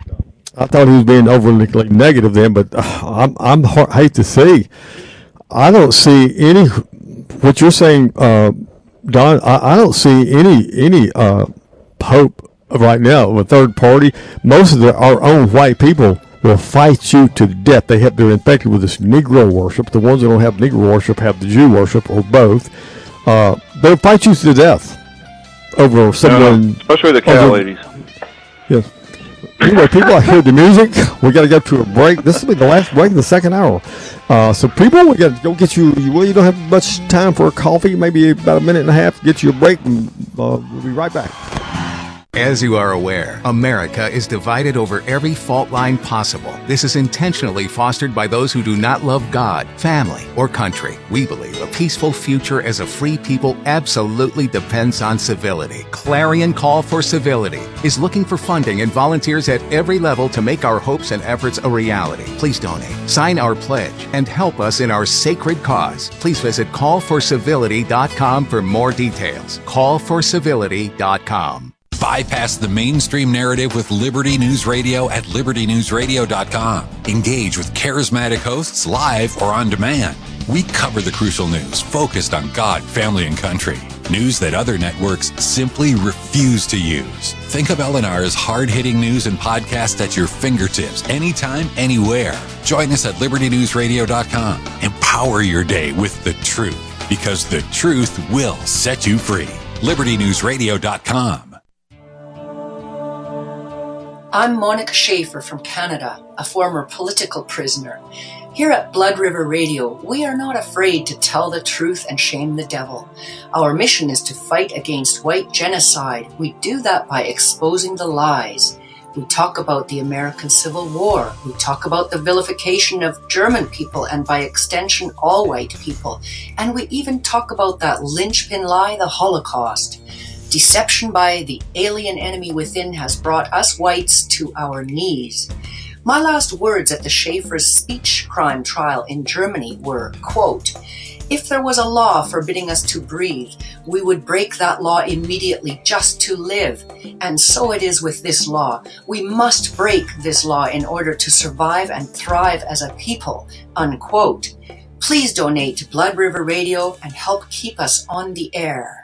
Speaker 3: being overly negative then, but I'm hate to see. I don't see any, what you're saying, Don, I don't see any hope right now of a third party. Most of our own white people will fight you to death. They're infected with this Negro worship. The ones that don't have Negro worship have the Jew worship, or both. They'll fight you to death over someone.
Speaker 4: Especially the cow ladies.
Speaker 3: Yes. Anyway, people, I heard the music. We got to go to a break. This will be the last break of the second hour. So, people, we got to go get you. Well, you don't have much time for a coffee. Maybe about a minute and a half. Get you a break, and we'll be right back.
Speaker 18: As you are aware, America is divided over every fault line possible. This is intentionally fostered by those who do not love God, family, or country. We believe a peaceful future as a free people absolutely depends on civility. Clarion Call for Civility is looking for funding and volunteers at every level to make our hopes and efforts a reality. Please donate, sign our pledge, and help us in our sacred cause. Please visit callforcivility.com for more details. Callforcivility.com.
Speaker 8: Bypass the mainstream narrative with Liberty News Radio at libertynewsradio.com. Engage with charismatic hosts live or on demand. We cover the crucial news focused on God, family, and country. News that other networks simply refuse to use. Think of LNR's hard-hitting news and podcast at your fingertips, anytime, anywhere. Join us at libertynewsradio.com. Empower your day with the truth, because the truth will set you free. libertynewsradio.com.
Speaker 19: I'm Monica Schaefer from Canada, a former political prisoner. Here at Blood River Radio, we are not afraid to tell the truth and shame the devil. Our mission is to fight against white genocide. We do that by exposing the lies. We talk about the American Civil War. We talk about the vilification of German people and by extension all white people. And we even talk about that linchpin lie, the Holocaust. Deception by the alien enemy within has brought us whites to our knees. My last words at the Schaefer's speech crime trial in Germany were, quote, "If there was a law forbidding us to breathe, we would break that law immediately just to live. And so it is with this law. We must break this law in order to survive and thrive as a people," unquote. Please donate to Blood River Radio and help keep us on the air.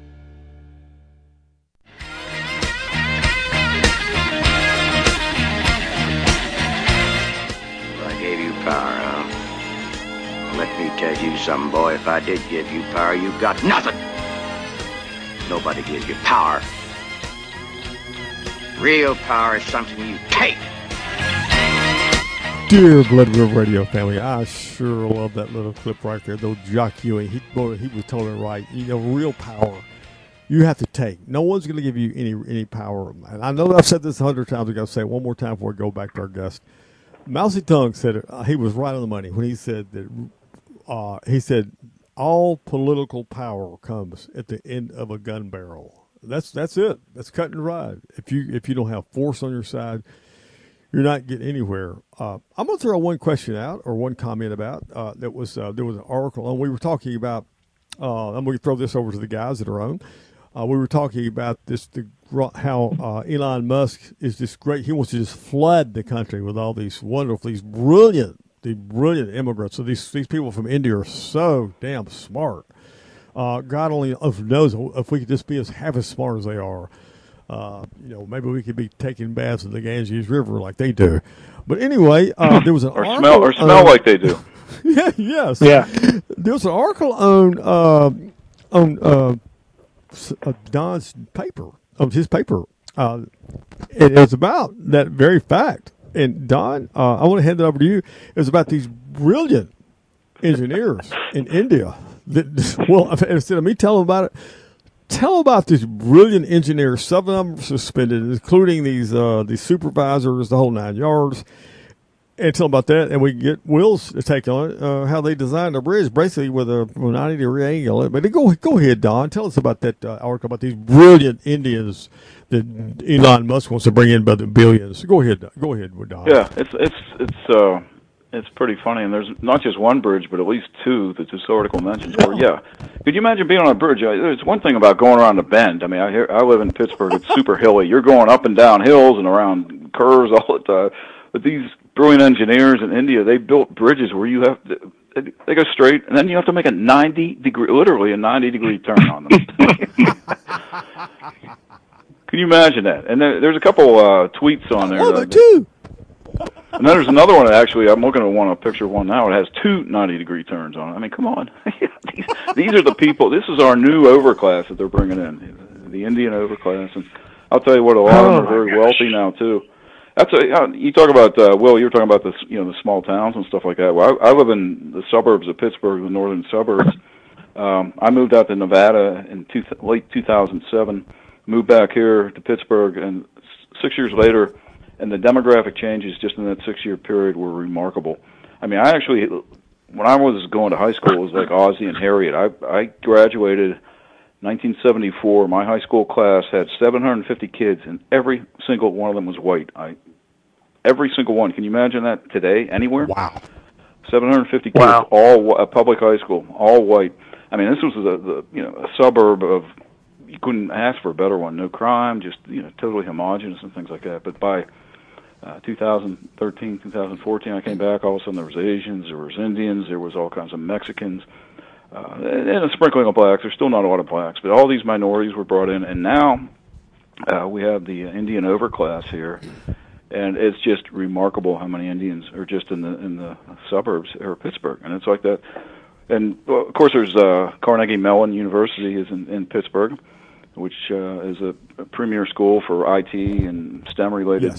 Speaker 20: Power, huh? Let me tell you something, boy. If I did give you power, you got nothing. Nobody gives you power. Real power is something you take.
Speaker 3: Dear Blood River Radio family, I sure love that little clip right there. Though Jock Ewing, he was totally right. You know, real power you have to take. No one's going to give you any power. And I know I've said this 100 times. I got to say it one more time before we go back to our guest. Mao Zedong said it, he was right on the money when he said that. He said all political power comes at the end of a gun barrel. That's it. That's cut and ride. If you don't have force on your side, you're not getting anywhere. I'm going to throw one question out or one comment about there was an article, and we were talking about. I'm going to throw this over to the guys that are on. We were talking about how Elon Musk is just great. He wants to just flood the country with all these wonderful, these brilliant brilliant immigrants. So these people from India are so damn smart. God only knows if we could just be half as smart as they are. Maybe we could be taking baths in the Ganges River like they do. But anyway, there was an article.
Speaker 4: Or smell like they do.
Speaker 3: Yeah. Yes.
Speaker 5: Yeah.
Speaker 3: There was an article on Don's paper, of his paper. It was about that very fact. And Don, I want to hand it over to you. It was about these brilliant engineers in India. Instead of me telling about it, tell about these brilliant engineers. Some of them suspended, including these supervisors, the whole 9 yards. And tell them about that, and we can get Will's take on it, how they designed the bridge, basically with a 90-degree angle. But go ahead, Don. Tell us about that article about these brilliant Indians that Elon Musk wants to bring in by the billions. Go ahead, Don.
Speaker 4: Yeah, it's pretty funny, and there's not just one bridge, but at least two that this article mentions. Where, could you imagine being on a bridge? There's one thing about going around a bend. I mean, I live in Pittsburgh. It's super hilly. You're going up and down hills and around curves all the time. But these brilliant engineers in India, they built bridges where you have to, they go straight, and then you have to make a 90-degree turn on them. Can you imagine that? And there's a couple tweets on there.
Speaker 3: Oh, two.
Speaker 4: And then there's another one that actually, I'm looking at a picture of one now. It has two 90-degree turns on it. I mean, come on. These are the people. This is our new overclass that they're bringing in, the Indian overclass. And I'll tell you what, a lot of them are very wealthy now too. You talk about Will. You were talking about the small towns and stuff like that. Well, I live in the suburbs of Pittsburgh, the northern suburbs. I moved out to Nevada in late 2007. Moved back here to Pittsburgh, and 6 years later, and the demographic changes just in that 6-year period were remarkable. I mean, when I was going to high school, it was like Ozzie and Harriet. I graduated 1974. My high school class had 750 kids, and every single one of them was white. Every single one. Can you imagine that today, anywhere?
Speaker 3: Wow.
Speaker 4: 750 kids, all a public high school, all white. I mean, this was a suburb of, you couldn't ask for a better one. No crime, just totally homogenous and things like that. But by 2013, 2014, I came back. All of a sudden, there was Asians, there was Indians, there was all kinds of Mexicans, and a sprinkling of blacks. There's still not a lot of blacks, but all these minorities were brought in, and now we have the Indian overclass here, and it's just remarkable how many Indians are just in the suburbs of Pittsburgh, and it's like that. And well, of course, there's Carnegie Mellon University is in Pittsburgh, which is a premier school for IT and STEM-related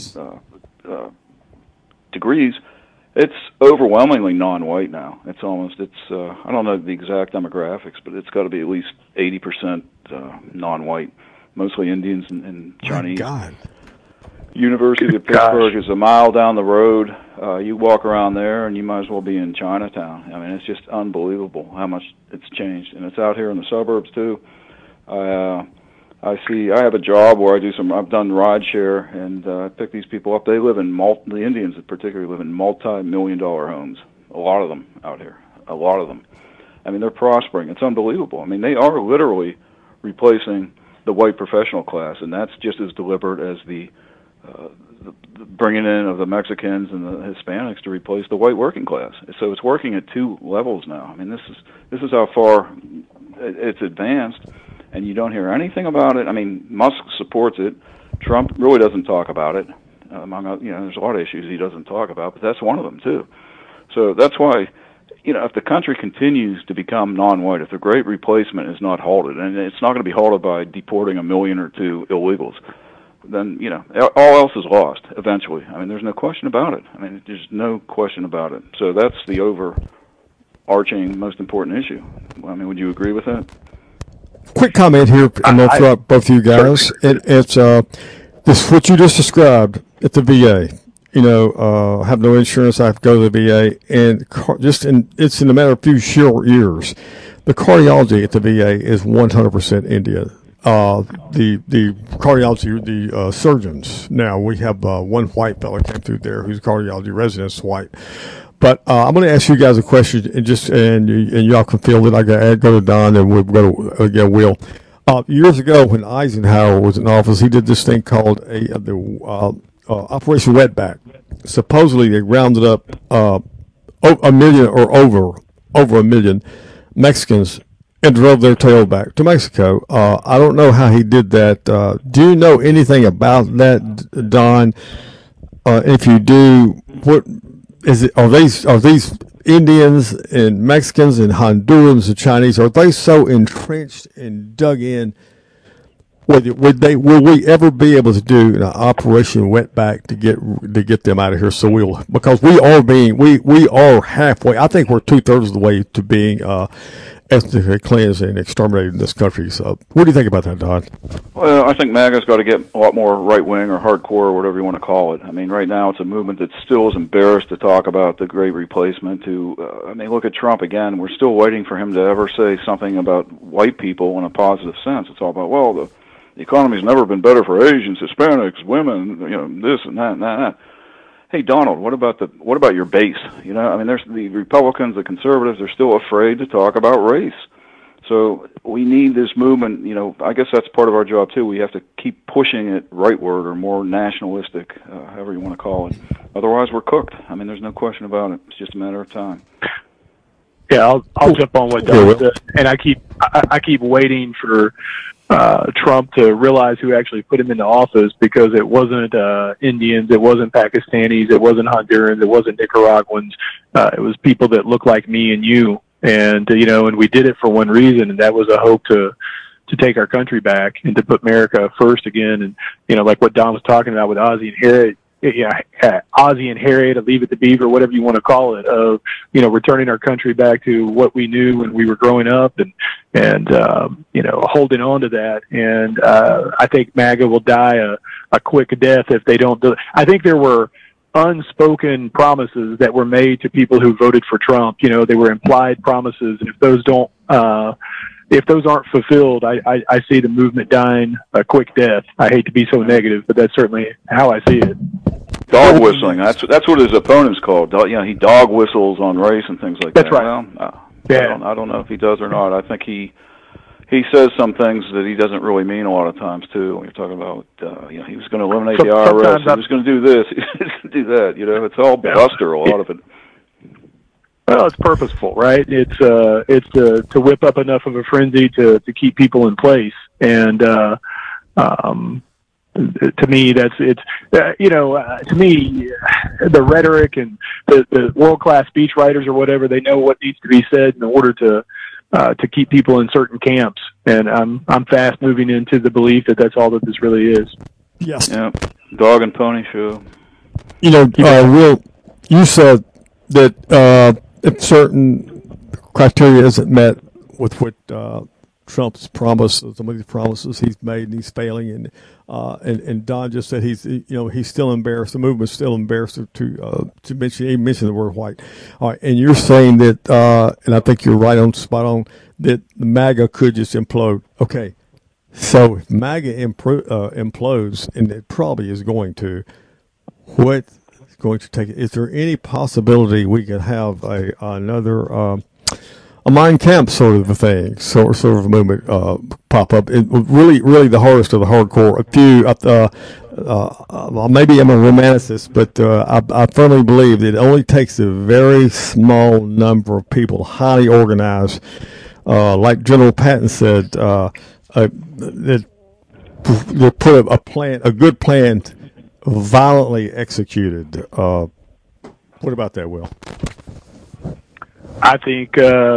Speaker 4: degrees. It's overwhelmingly non-white now. It's I don't know the exact demographics, but it's got to be at least 80% non-white, mostly Indians and Chinese.
Speaker 3: My God.
Speaker 4: University of Pittsburgh is a mile down the road. You walk around there, and you might as well be in Chinatown. I mean, it's just unbelievable how much it's changed, and it's out here in the suburbs too. I have a job where I've done ride share, and I pick these people up. They live in the Indians particularly live in multi-million-dollar homes. A lot of them out here. A lot of them. I mean, they're prospering. It's unbelievable. I mean, they are literally replacing the white professional class, and that's just as deliberate as the bringing in of the Mexicans and the Hispanics to replace the white working class. So it's working at two levels now. I mean, this is how far it's advanced. And you don't hear anything about it. I mean, Musk supports it. Trump really doesn't talk about it. There's a lot of issues he doesn't talk about, but that's one of them too. So that's why, if the country continues to become non-white, if the great replacement is not halted, and it's not going to be halted by deporting 1 million or 2 illegals, then, all else is lost eventually. I mean, there's no question about it. I mean, there's no question about it. So that's the overarching, most important issue. I mean, would you agree with that?
Speaker 3: Quick comment here, and I'll throw out both of you guys. It's this what you just described at the VA. I have no insurance. I have to go to the VA, and it's in a matter of a few short years. The cardiology at the VA is 100% Indian. The cardiology, the surgeons. Now we have one white fellow came through there who's a cardiology resident, white. But I'm going to ask you guys a question, and y'all can field it. I go to Don, and we'll go to Will. Years ago, when Eisenhower was in office, he did this thing called Operation Wetback. Supposedly, they rounded up 1 million or over 1 million Mexicans and drove their tail back to Mexico. I don't know how he did that. Do you know anything about that, Don? If you do, what is it? Are these Indians and Mexicans and Hondurans and Chinese? Are they so entrenched and dug in? Will we ever be able to do an Operation Wetback to get them out of here? So because we are halfway. I think we're 2/3 of the way to being ethnically cleansed and exterminated in this country. So what do you think about that, Don?
Speaker 4: Well, I think MAGA's got to get a lot more right-wing or hardcore or whatever you want to call it. I mean, right now it's a movement that still is embarrassed to talk about the Great Replacement. I mean, look at Trump again. We're still waiting for him to ever say something about white people in a positive sense. It's all about, well, the economy's never been better for Asians, Hispanics, women, this and that and that. Hey, Donald, what about your base? I mean, there's the Republicans, the conservatives, they're still afraid to talk about race. So we need this movement. I guess that's part of our job too. We have to keep pushing it rightward or more nationalistic, however you want to call it. Otherwise, we're cooked. I mean, there's no question about it. It's just a matter of time.
Speaker 5: Yeah, I'll jump on what Don said, and I keep waiting for Trump to realize who actually put him into office, because it wasn't Indians, it wasn't Pakistanis, it wasn't Hondurans, it wasn't Nicaraguans. It was people that look like me and you, and and we did it for one reason, and that was a hope to take our country back and to put America first again. And like what Don was talking about with Ozzie and Harriet. Ozzie and Harriet, or Leave It to Beaver, whatever you want to call it, of returning our country back to what we knew when we were growing up, and holding on to that. And I think MAGA will die a quick death if they don't do it. I think there were unspoken promises that were made to people who voted for Trump. They were implied promises, and if those aren't fulfilled, I see the movement dying a quick death. I hate to be so negative, but that's certainly how I see it.
Speaker 4: Dog whistling. That's what his opponents called. He dog whistles on race and things like that.
Speaker 5: That's right.
Speaker 4: Well, I don't know if he does or not. I think he says some things that he doesn't really mean a lot of times too. When you're talking about, he was going to eliminate the IRS, he was going to do this, he was going to do that. It's all bluster, a lot of it.
Speaker 5: Well, it's purposeful, right? It's to whip up enough of a frenzy to keep people in place, and to me, to me, the rhetoric and the world-class speech writers or whatever, they know what needs to be said in order to keep people in certain camps, and I'm fast moving into the belief that that's all that this really is.
Speaker 3: Yes.
Speaker 4: Yeah. Dog and pony show.
Speaker 3: Will, you said that if certain criteria isn't met with what Trump's promises, some of these promises he's made, and he's failing, and Don just said he's still embarrassed. The movement's still embarrassed to mention the word white. All right, and you're saying that, and I think you're right on, spot on, that MAGA could just implode. Okay, so if MAGA implodes, and it probably is going to, what's going to take it? Is there any possibility we could have another a Mein Kampf sort of a thing, sort of a movement pop up? It was really the hardest of the hardcore. Maybe I'm a romanticist, but I firmly believe that it only takes a very small number of people, highly organized, like General Patton said, that put a good plan, violently executed. What about that, Will?
Speaker 5: I think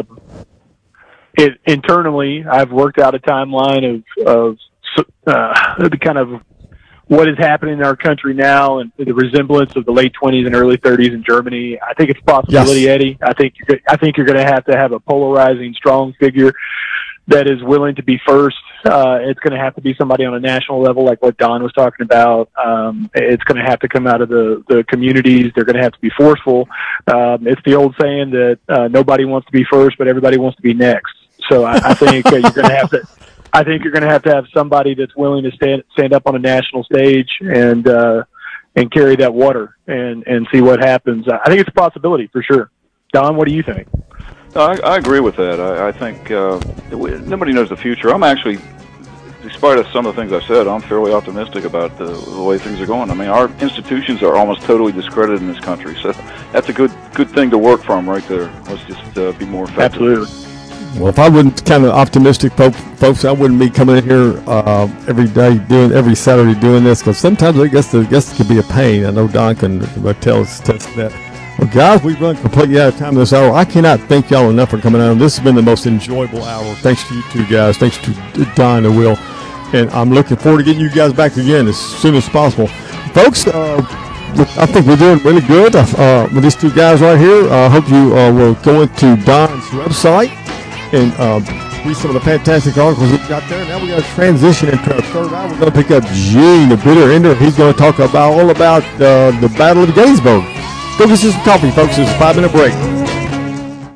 Speaker 5: internally, I've worked out a timeline of the kind of what is happening in our country now, and the resemblance of the late 20s and early 30s in Germany. I think it's a possibility, yes. Eddie. I think you're going to have a polarizing, strong figure that is willing to be first. It's going to have to be somebody on a national level, like what Don was talking about. It's going to have to come out of the communities. They're going to have to be forceful. It's the old saying that nobody wants to be first, but everybody wants to be next. So I think you're going to have to. I think you're going to have somebody that's willing to stand up on a national stage and carry that water and see what happens. I think it's a possibility for sure. Don, what do you think?
Speaker 4: I agree with that. I think nobody knows the future. I'm actually, despite some of the things I said, I'm fairly optimistic about the way things are going. I mean, our institutions are almost totally discredited in this country, so that's a good thing to work from right there. Let's just be more effective.
Speaker 5: Absolutely.
Speaker 3: Well, if I wasn't kind of optimistic, folks, I wouldn't be coming in here every Saturday doing this, because sometimes I guess it could be a pain. I know Don can tell us that. Well, guys, we've run completely out of time this hour. I cannot thank y'all enough for coming on. This has been the most enjoyable hour. Thanks to you two guys. Thanks to Don and Will. And I'm looking forward to getting you guys back again as soon as possible. Folks, I think we're doing really good with these two guys right here. I hope you will go into Don's website and read some of the fantastic articles we got there. Now we're going to transition into our third hour. We're going to pick up Gene, the bitter ender. He's going to talk all about the Battle of Gettysburg. Go get some coffee, folks. It's a 5-minute break.